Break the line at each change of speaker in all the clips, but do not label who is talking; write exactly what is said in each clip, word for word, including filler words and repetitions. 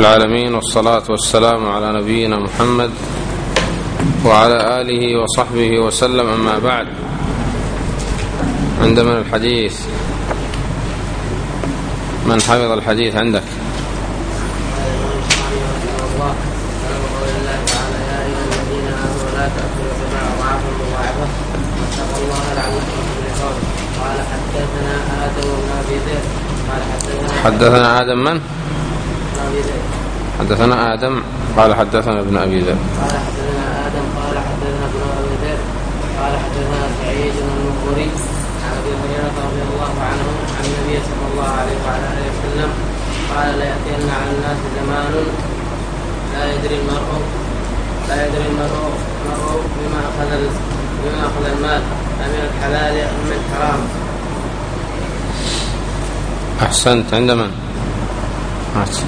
العالمين، والصلاة والسلام على نبينا محمد وعلى آله وصحبه وسلم. أما بعد، عند من الحديث؟ من حفظ الحديث عندك؟ حدثنا آدم من؟ حدثنا آدم قال حدثنا ابن أبي ذئب
قال حدثنا آدم قال حدثنا ابن أبي ذئب قال حدثنا سعيد المقبري عن أبي هريرة رضي الله عنه عن النبي صلى الله عليه وعلى آله وسلم قال: لا يأتين على الناس زمان لا يدري المرء لا يدري المرء المرء بما أخذ بما أخذ المال أمن الحلال أم من الحرام.
أحسنت. عند من؟ أحسنت.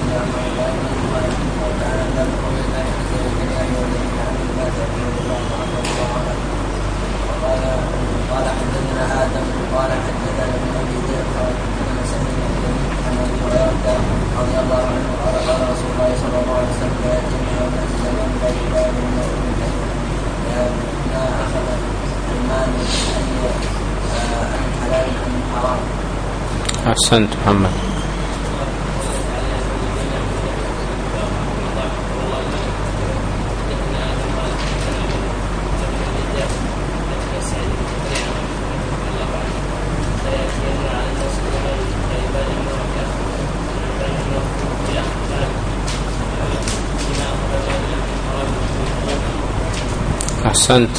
قال حدثنا آدم قال حدثنا ابن أبي ذئب قال حدثنا سعيد عن أبي هريرة رضي الله عنه قال قال رسول الله صلى الله عليه وسلم: لا يأتيني يوم الزمان لا يبالي المرء ما أخذ المال عن حلال عن حرام.
أحسنت محمد. أحسنت.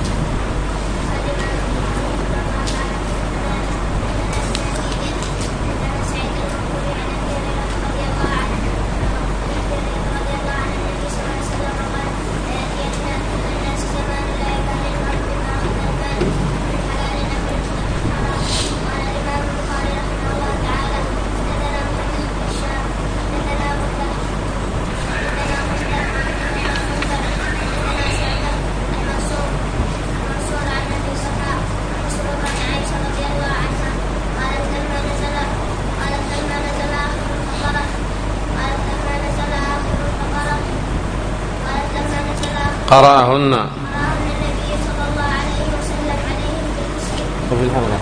قرأهن
النبي صلى الله عليه وسلم عليهم بالتسليم.
وفي الحلقة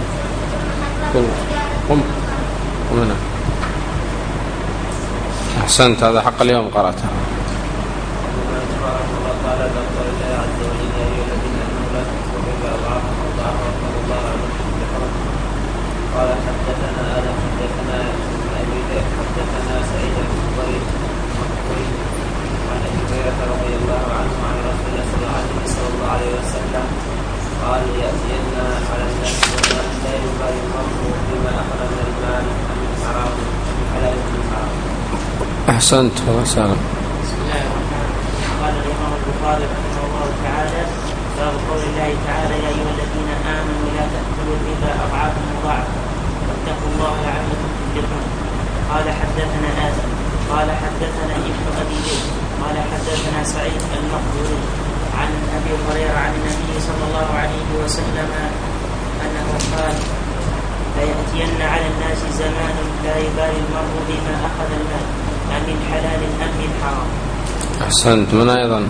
قم قم هنا. أحسنت. هذا حق اليوم قرأته.
قال حدثنا آدم حدثنا ابن أبي ذئب حدثنا سعيد المقبري عن أبي هريرة رضي الله عنه عن رسول الله صلى الله عليه وسلم قال: يأتين على الناس زمان لا يبالي المرء بما أخذ من المال أم من حرام أم حلال من حرام.
أحسنت. وسلام.
بسم الله الرحمن الرحيم. قال الإمام البخاري رحمه الله تعالى: باب قول الله تعالى: يا أيها الذين آمنوا لا تأكلوا الربا أضعافا مضاعفة واتقوا الله لعلكم تفلحون. قال حدثنا آدم قال حدثنا ابن أبي ذئب قال حدثنا سعيد المقبري عن أبي هريرة عن النبي صلى الله عليه وسلم أنه قال: ليأتين على الناس زمان لا يبالي المرء بما أخذ المال أم من حلال أم من حرام.
أحسنت. من أيضا؟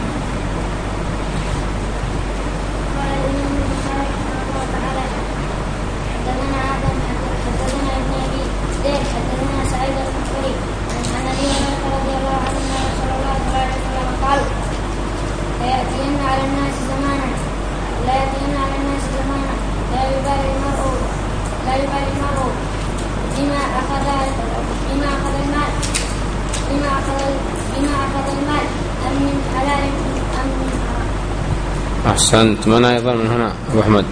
حدثنا آدم حدثنا ابن أبي ذئب حدثنا سعيد المقبري عن أبي هريرة رضي الله عنه أن رسول الله صلى الله عليه وسلم قال: لا يأتين على الناس زمانا لا يأتين على الناس زمانا لا يبالي المرء لا يبالي المرء بما أخذ بما أخذ المال بما أخذ بما أخذ المال أم من حلال أم من حرام.
أحسنت. من أيضا من هنا؟ أبو أحمد.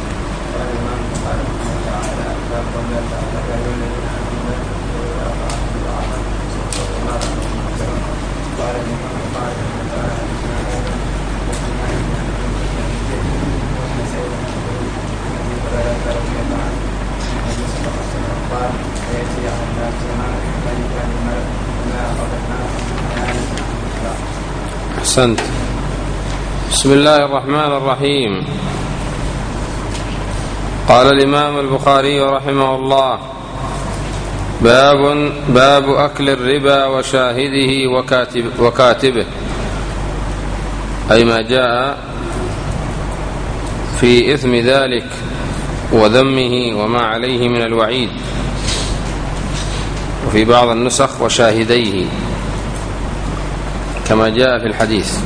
أحسنت. بسم الله الرحمن الرحيم. قال الإمام البخاري رحمه الله: باب باب أكل الربا وشاهده وكاتب وكاتبه، أي ما جاء في إثم ذلك وذمه وما عليه من الوعيد، وفي بعض النسخ وشاهديه كما جاء في الحديث.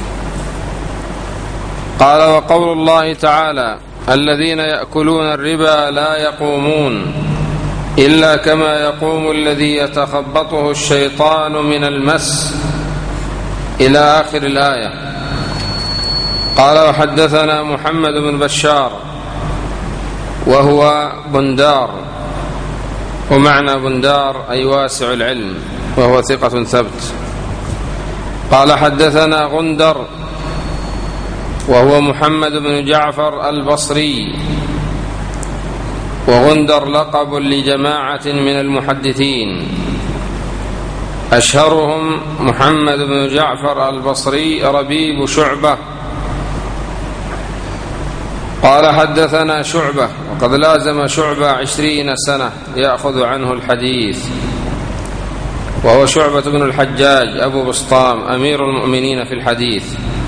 قال: وقول الله تعالى: الذين يأكلون الربا لا يقومون إلا كما يقوم الذي يتخبطه الشيطان من المس، إلى آخر الآية. قال: وحدثنا محمد بن بشار وهو بندار، ومعنى بندار أي واسع العلم، وهو ثقة ثبت. قال: حدثنا غندر وهو محمد بن جعفر البصري، وغندر لقب لجماعة من المحدثين، أشهرهم محمد بن جعفر البصري ربيب شعبة. قال: حدثنا شعبة، وقد لازم شعبة عشرين سنة يأخذ عنه الحديث، وهو شعبة بن الحجاج أبو بسطام أمير المؤمنين في الحديث.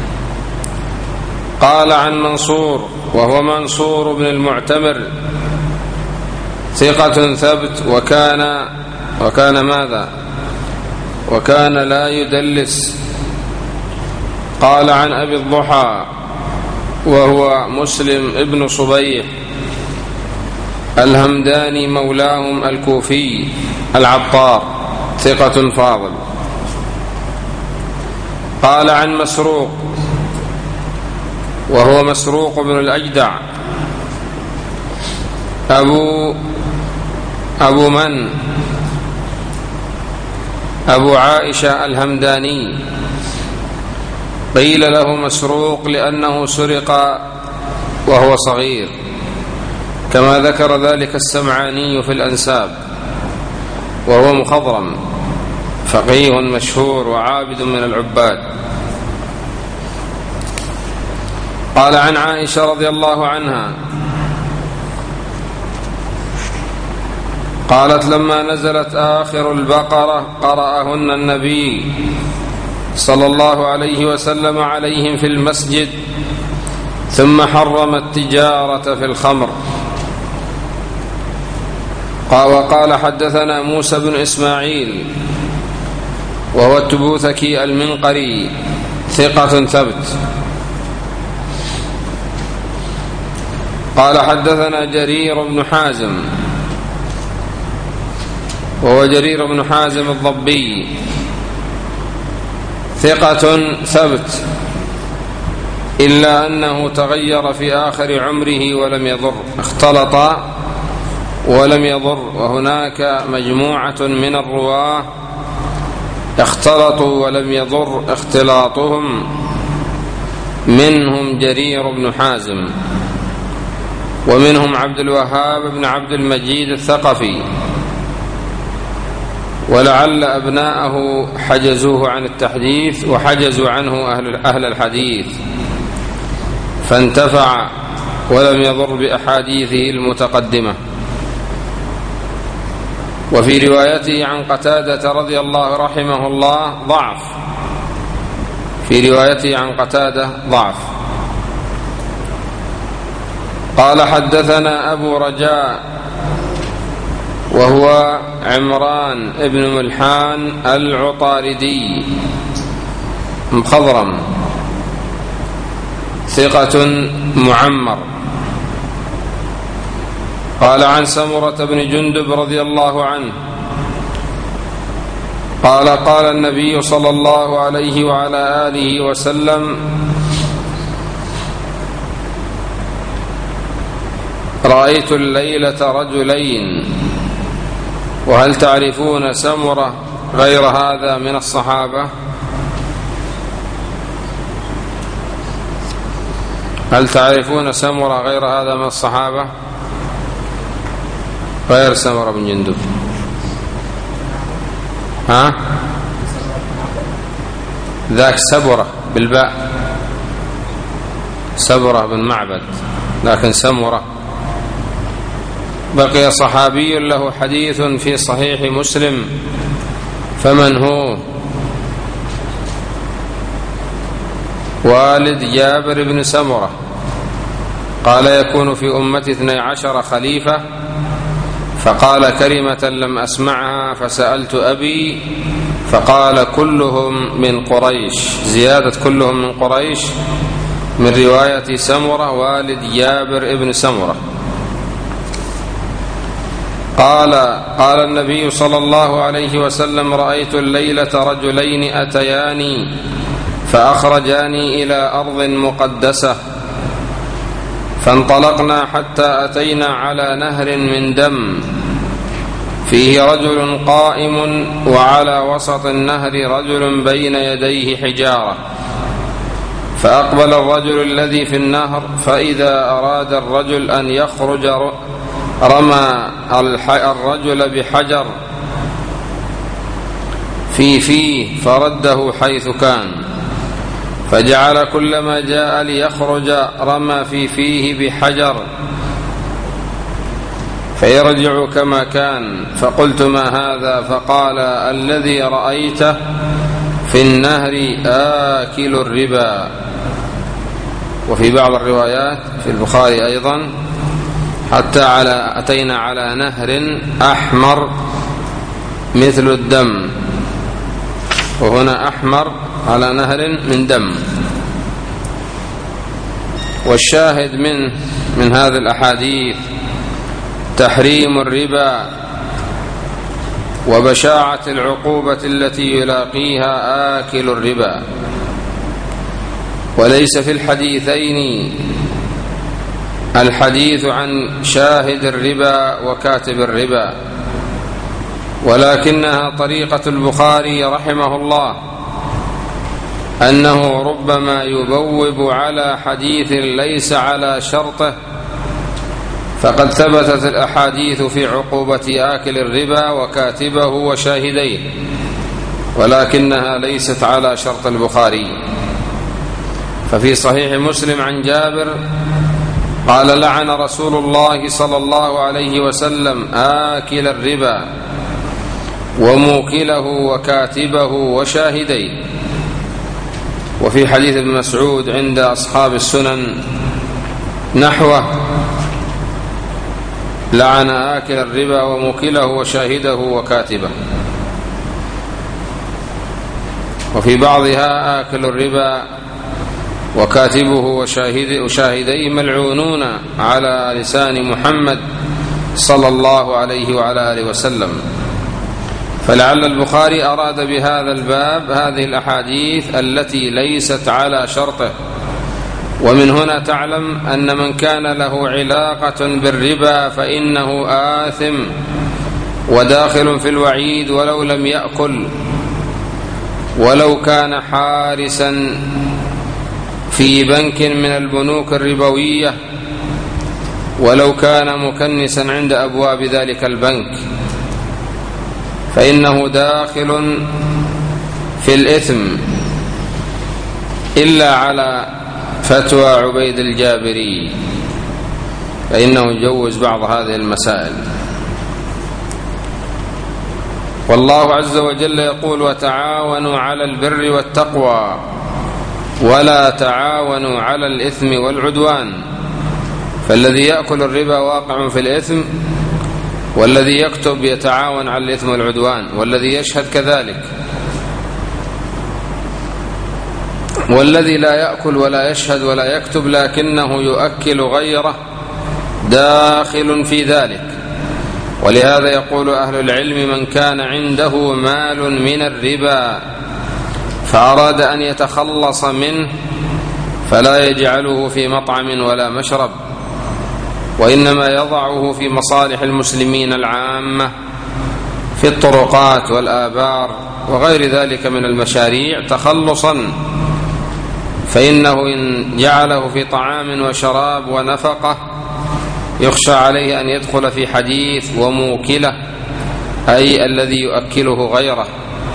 قال: عن منصور وهو منصور بن المعتمر، ثقة ثبت، وكان وكان ماذا؟ وكان لا يدلس. قال: عن أبي الضحى وهو مسلم ابن صبيح الهمداني مولاهم الكوفي العطار، ثقة فاضل. قال: عن مسروق وهو مسروق بن الأجدع أبو أبو من أبو عائشة الهمداني، قيل له مسروق لأنه سرق وهو صغير، كما ذكر ذلك السمعاني في الأنساب، وهو مخضرم فقيه مشهور وعابد من العباد. قال: عن عائشة رضي الله عنها قالت: لما نزلت آخر البقرة قرأهن النبي صلى الله عليه وسلم عليهم في المسجد، ثم حرم التجارة في الخمر. وقال: حدثنا موسى بن إسماعيل وهو التبوذكي المنقري، ثقة ثبت. قال: حدثنا جرير بن حازم وهو جرير بن حازم الضبي، ثقة ثبت، إلا أنه تغير في آخر عمره ولم يضر، اختلط ولم يضر، وهناك مجموعة من الرواه اختلطوا ولم يضر اختلاطهم، منهم جرير بن حازم، ومنهم عبد الوهاب بن عبد المجيد الثقفي، ولعل أبناءه حجزوه عن التحديث وحجزوا عنه أهل الحديث فانتفع ولم يضر بأحاديثه المتقدمة. وفي روايته عن قتادة رضي الله رحمه الله ضعف، في روايته عن قتادة ضعف. قال: حدثنا أبو رجاء وهو عمران ابن ملحان العطاردي مخضرم، ثقة معمر. قال: عن سمرة بن جندب رضي الله عنه قال: قال النبي صلى الله عليه وعلى آله وسلم: رأيت الليلة رجلين، وهل تعرفون سمرة غير هذا من الصحابة؟ هل تعرفون سمرة غير هذا من الصحابة؟ غير سمرة بن جندب. ها؟ ذاك سبرة بالباء، سبرة بن معبد، لكن سمرة بقي صحابي له حديث في صحيح مسلم، فمن هو؟ والد جابر بن سمرة، قال يكون في أمتي اثني عشر خليفة، فقال كلمة لم أسمعها فسألت أبي فقال كلهم من قريش، زيادة كلهم من قريش من رواية سمرة والد جابر بن سمرة. قال قال النبي صلى الله عليه وسلم: رأيت الليلة رجلين أتياني فأخرجاني إلى أرض مقدسة، فانطلقنا حتى أتينا على نهر من دم فيه رجل قائم، وعلى وسط النهر رجل بين يديه حجارة، فأقبل الرجل الذي في النهر، فإذا أراد الرجل أن يخرج رمى الرجل بحجر في فيه فرده حيث كان، فجعل كلما جاء ليخرج رمى في فيه بحجر فيرجع كما كان. فقلت: ما هذا؟ فقال: الذي رأيته في النهر آكل الربا. وفي بعض الروايات في البخاري أيضا: حتى على أتينا على نهر أحمر مثل الدم، وهنا أحمر على نهر من دم. والشاهد من من هذه الأحاديث تحريم الربا وبشاعة العقوبة التي يلاقيها آكل الربا. وليس في الحديثين الحديث عن شاهد الربا وكاتب الربا، ولكنها طريقة البخاري رحمه الله أنه ربما يبوب على حديث ليس على شرطه، فقد ثبتت الأحاديث في عقوبة آكل الربا وكاتبه وشاهديه، ولكنها ليست على شرط البخاري. ففي صحيح مسلم عن جابر قال: لعن رسول الله صلى الله عليه وسلم آكل الربا وموكله وكاتبه وشاهديه. وفي حديث ابن مسعود عند أصحاب السنن نحوه: لعن آكل الربا وموكله وشاهده وكاتبه. وفي بعضها: آكل الربا وكاتبه وشاهديه ملعونون على لسان محمد صلى الله عليه وعلى آله وسلم. فلعل البخاري أراد بهذا الباب هذه الأحاديث التي ليست على شرطه. ومن هنا تعلم أن من كان له علاقة بالربا فإنه آثم وداخل في الوعيد ولو لم يأكل، ولو كان حارسا في بنك من البنوك الربوية، ولو كان مكنسا عند أبواب ذلك البنك، فإنه داخل في الإثم، إلا على فتوى عبيد الجابري فإنه يجوز بعض هذه المسائل. والله عز وجل يقول: وتعاونوا على البر والتقوى ولا تعاونوا على الإثم والعدوان. فالذي يأكل الربا واقع في الإثم، والذي يكتب يتعاون على الإثم والعدوان، والذي يشهد كذلك. والذي لا يأكل ولا يشهد ولا يكتب لكنه يؤكل غيره داخل في ذلك. ولهذا يقول أهل العلم: من كان عنده مال من الربا فأراد أن يتخلص منه فلا يجعله في مطعم ولا مشرب، وإنما يضعه في مصالح المسلمين العامة في الطرقات والآبار وغير ذلك من المشاريع تخلصا. فإنه إن جعله في طعام وشراب ونفقة يخشى عليه أن يدخل في حديث وموكله، أي الذي يؤكله غيره.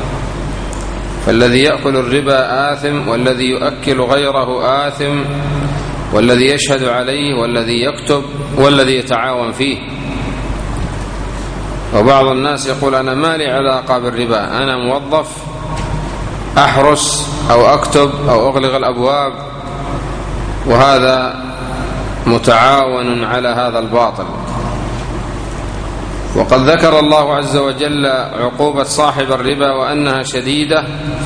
فالذي يأكل الربا آثم، والذي يؤكل غيره آثم، والذي يشهد عليه، والذي يكتب، والذي يتعاون فيه. وبعض الناس يقول أنا ما لي علاقة بالربا، أنا موظف أحرس أو أكتب أو أغلق الأبواب، وهذا متعاون على هذا الباطل. وقد ذكر الله عز وجل عقوبة صاحب الربا وأنها شديدة،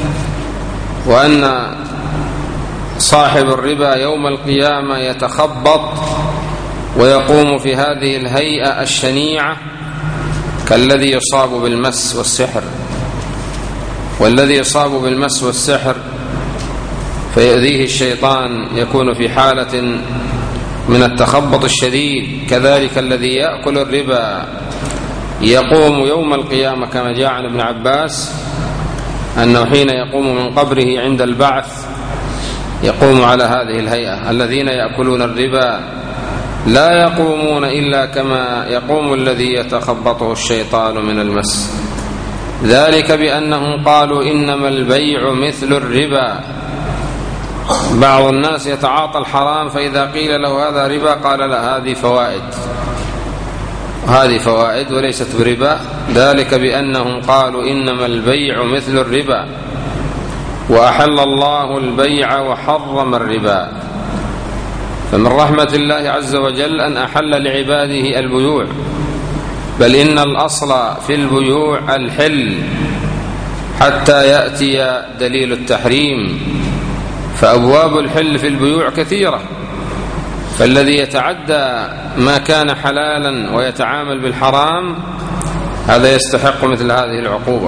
وأن صاحب الربا يوم القيامة يتخبط ويقوم في هذه الهيئة الشنيعة كالذي يصاب بالمس والسحر. والذي يصاب بالمس والسحر فيؤذيه الشيطان يكون في حالة من التخبط الشديد، كذلك الذي يأكل الربا يقوم يوم القيامة كما جاء عن ابن عباس أنه حين يقوم من قبره عند البعث يقوم على هذه الهيئة. الذين يأكلون الربا لا يقومون إلا كما يقوم الذي يتخبطه الشيطان من المس، ذلك بأنهم قالوا إنما البيع مثل الربا. بعض الناس يتعاطى الحرام فإذا قيل له هذا ربا قال لا، هذه فوائد، هذه فوائد وليست بربا، ذلك بأنهم قالوا إنما البيع مثل الربا وأحل الله البيع وحرم الربا. فمن رحمة الله عز وجل أن أحل لعباده البيوع، بل إن الأصل في البيوع الحل حتى يأتي دليل التحريم، فأبواب الحل في البيوع كثيرة، فالذي يتعدى ما كان حلالا ويتعامل بالحرام هذا يستحق مثل هذه العقوبة.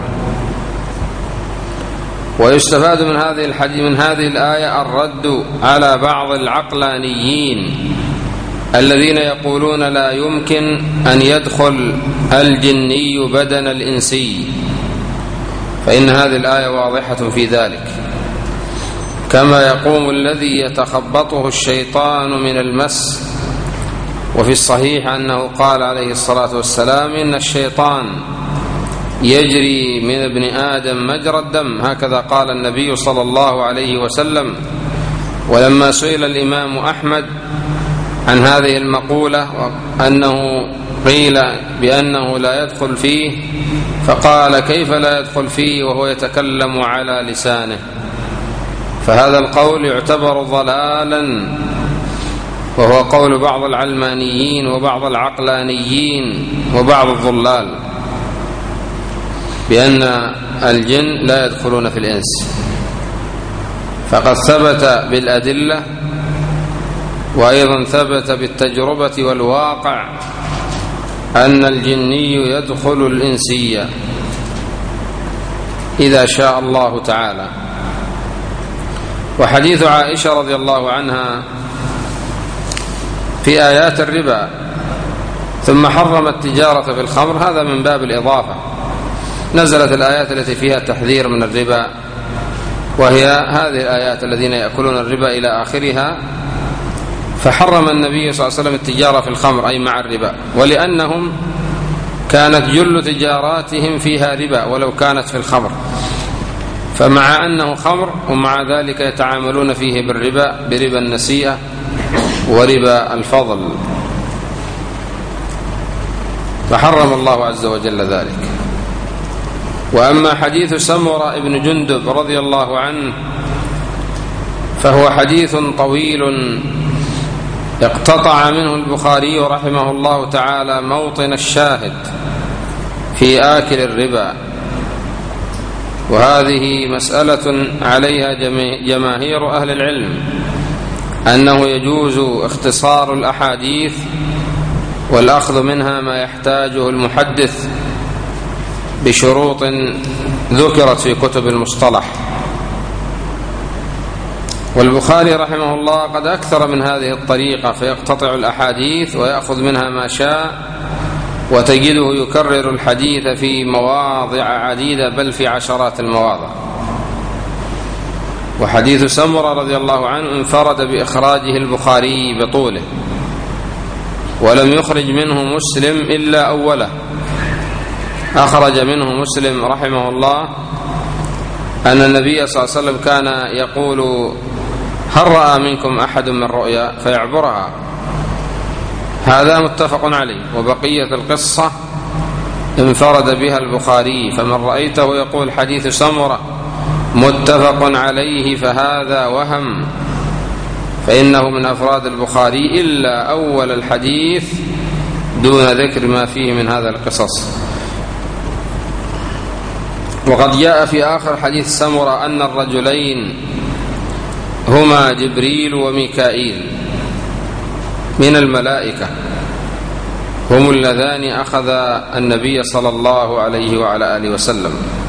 ويستفاد من هذه الحديث من هذه الآية الرد على بعض العقلانيين الذين يقولون لا يمكن أن يدخل الجني بدن الإنسي، فإن هذه الآية واضحة في ذلك، كما يقوم الذي يتخبطه الشيطان من المس. وفي الصحيح أنه قال عليه الصلاة والسلام إن الشيطان يجري من ابن آدم مجرى الدم، هكذا قال النبي صلى الله عليه وسلم. ولما سئل الإمام أحمد عن هذه المقولة أنه قيل بأنه لا يدخل فيه، فقال كيف لا يدخل فيه وهو يتكلم على لسانه؟ فهذا القول يعتبر ضلالا، وهو قول بعض العلمانيين وبعض العقلانيين وبعض الضلال بأن الجن لا يدخلون في الإنس. فقد ثبت بالأدلة وأيضا ثبت بالتجربة والواقع أن الجني يدخل الإنسية إذا شاء الله تعالى. وحديث عائشة رضي الله عنها في آيات الربا ثم حرم التجارة في الخمر، هذا من باب الإضافة. نزلت الآيات التي فيها التحذير من الربا، وهي هذه الآيات الذين يأكلون الربا إلى آخرها، فحرم النبي صلى الله عليه وسلم التجارة في الخمر أي مع الربا، ولأنهم كانت جل تجاراتهم فيها ربا ولو كانت في الخمر، فمع أنه خمر ومع ذلك يتعاملون فيه بالربا، بربا النسيئة وربا الفضل، فحرم الله عز وجل ذلك. وأما حديث سمرة بن جندب رضي الله عنه فهو حديث طويل اقتطع منه البخاري رحمه الله تعالى موطن الشاهد في آكل الربا، وهذه مسألة عليها جماهير أهل العلم أنه يجوز اختصار الأحاديث والأخذ منها ما يحتاجه المحدث بشروط ذكرت في كتب المصطلح. والبخاري رحمه الله قد أكثر من هذه الطريقة، فيقتطع الأحاديث ويأخذ منها ما شاء، وتجده يكرر الحديث في مواضع عديدة بل في عشرات المواضع. وحديث سمرة رضي الله عنه انفرد بإخراجه البخاري بطوله، ولم يخرج منه مسلم إلا أوله. أخرج منه مسلم رحمه الله أن النبي صلى الله عليه وسلم كان يقول هل رأى منكم أحد من رؤيا فيعبرها، هذا متفق عليه. وبقية القصة انفرد بها البخاري، فمن رأيته يقول حديث سمرة متفق عليه فهذا وهم، فإنه من أفراد البخاري إلا أول الحديث دون ذكر ما فيه من هذا القصص. وقد جاء في آخر حديث سمرة أن الرجلين هما جبريل وميكائيل من الملائكة، هم اللذان أخذ النبي صلى الله عليه وعلى آله وسلم.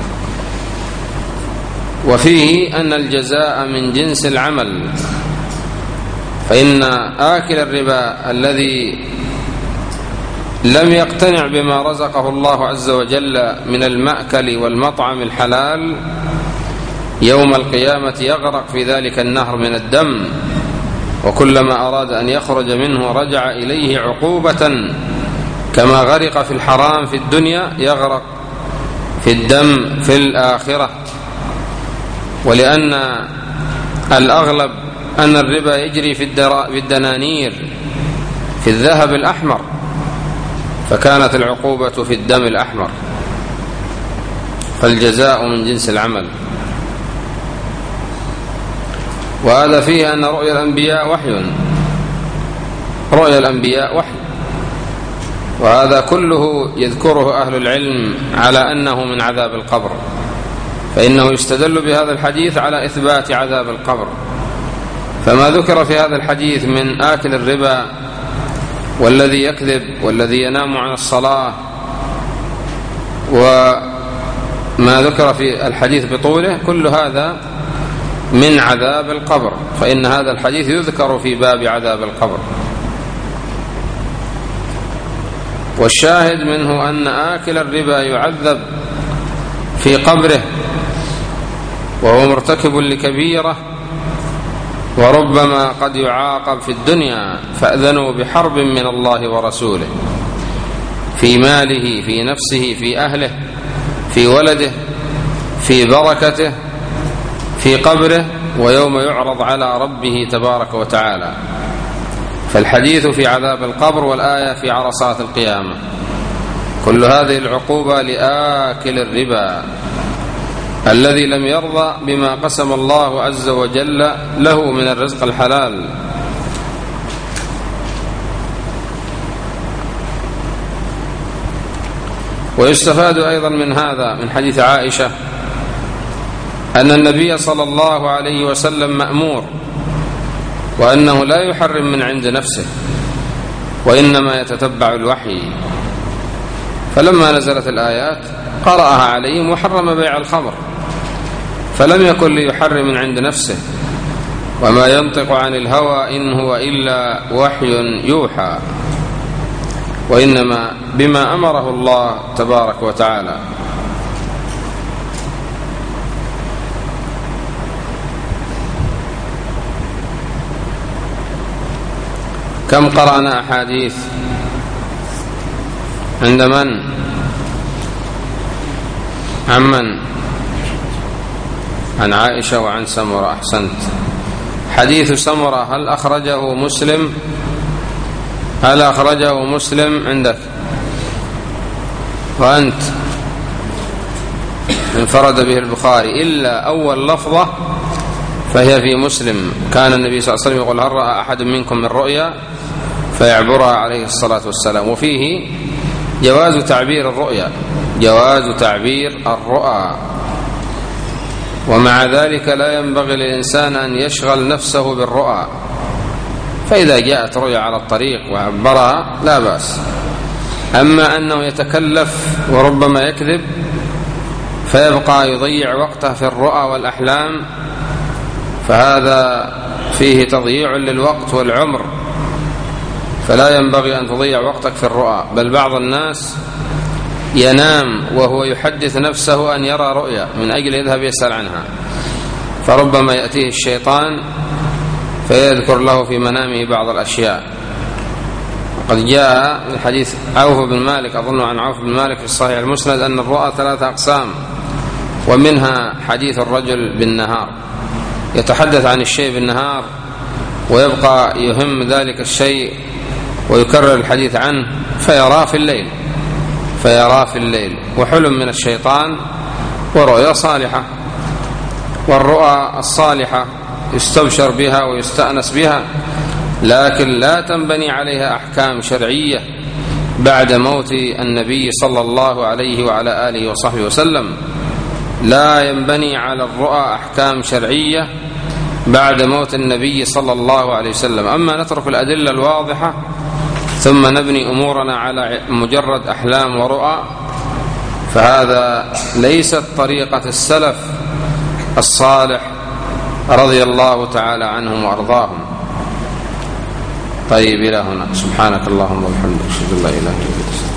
وفيه أن الجزاء من جنس العمل، فإن آكل الربا الذي لم يقتنع بما رزقه الله عز وجل من المأكل والمطعم الحلال يوم القيامة يغرق في ذلك النهر من الدم، وكلما أراد أن يخرج منه رجع إليه عقوبة، كما غرق في الحرام في الدنيا يغرق في الدم في الآخرة. ولأن الأغلب أن الربا يجري في الدنانير في الذهب الأحمر، فكانت العقوبة في الدم الأحمر، فالجزاء من جنس العمل. وهذا فيه أن رؤيا الأنبياء وحي، رؤيا الأنبياء وحي، وهذا كله يذكره أهل العلم على أنه من عذاب القبر، فإنه يستدل بهذا الحديث على إثبات عذاب القبر. فما ذكر في هذا الحديث من آكل الربا والذي يكذب والذي ينام عن الصلاة، وما ذكر في الحديث بطوله، كل هذا من عذاب القبر، فإن هذا الحديث يذكر في باب عذاب القبر. والشاهد منه أن آكل الربا يعذب في قبره وهو مرتكب لكبيرة، وربما قد يعاقب في الدنيا، فأذنوا بحرب من الله ورسوله في ماله، في نفسه، في أهله، في ولده، في بركته، في قبره، ويوم يعرض على ربه تبارك وتعالى. فالحديث في عذاب القبر، والآية في عرصات القيامة، كل هذه العقوبة لآكل الربا الذي لم يرضى بما قسم الله عز وجل له من الرزق الحلال. ويستفاد أيضا من هذا من حديث عائشة أن النبي صلى الله عليه وسلم مأمور، وأنه لا يحرم من عند نفسه، وإنما يتتبع الوحي. فلما نزلت الآيات قرأها عليهم وحرم بيع الخمر، فلم يكن ليحرم من عند نفسه، وما ينطق عن الهوى إن هو إلا وحي يوحى، وإنما بما أمره الله تبارك وتعالى. كم قرأنا أحاديث عند من؟ عن من؟ عن عائشة وعن سمرة. أحسنت. حديث سمرة هل أخرجه مسلم؟ هل أخرجه مسلم عندك؟ وأنت؟ انفرد به البخاري إلا أول لفظة فهي في مسلم. كان النبي صلى الله عليه وسلم يقول هل رأى أحد منكم من رؤيا فيعبرها عليه الصلاة والسلام. وفيه جواز تعبير الرؤيا، جواز تعبير الرؤى، ومع ذلك لا ينبغي للإنسان أن يشغل نفسه بالرؤى، فإذا جاءت رؤيا على الطريق وعبرها لا بأس. أما أنه يتكلف وربما يكذب فيبقى يضيع وقته في الرؤى والأحلام، فهذا فيه تضييع للوقت والعمر، فلا ينبغي أن تضيع وقتك في الرؤى. بل بعض الناس ينام وهو يحدث نفسه أن يرى رؤيا من أجل يذهب يسأل عنها، فربما يأتيه الشيطان فيذكر له في منامه بعض الأشياء. وقد جاء من حديث عوف بن مالك، أظن عن عوف بن مالك في الصحيح المسند، أن الرؤى ثلاثة أقسام، ومنها حديث الرجل بالنهار، يتحدث عن الشيء بالنهار ويبقى يهم ذلك الشيء ويكرر الحديث عنه فيراه في الليل، فيراه في الليل، وحلم من الشيطان ورؤيا صالحة. والرؤى الصالحة يستبشر بها ويستأنس بها، لكن لا تنبني عليها أحكام شرعية بعد موت النبي صلى الله عليه وعلى آله وصحبه وسلم. لا ينبني على الرؤى أحكام شرعية بعد موت النبي صلى الله عليه وسلم. أما نترك الأدلة الواضحة ثم نبني أمورنا على مجرد أحلام ورؤى، فهذا ليست طريقة السلف الصالح رضي الله تعالى عنهم وأرضاهم. طيب، إلى هنا. سبحانك اللهم وبحمدك، أشهد أن لا إله إلا أنت.